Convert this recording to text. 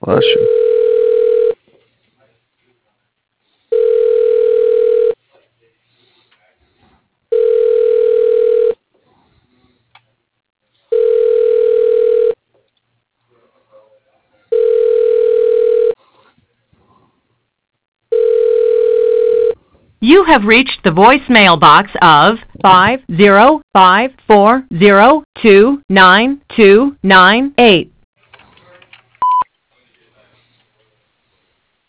Bless you. You have reached the voicemail box of 505402928.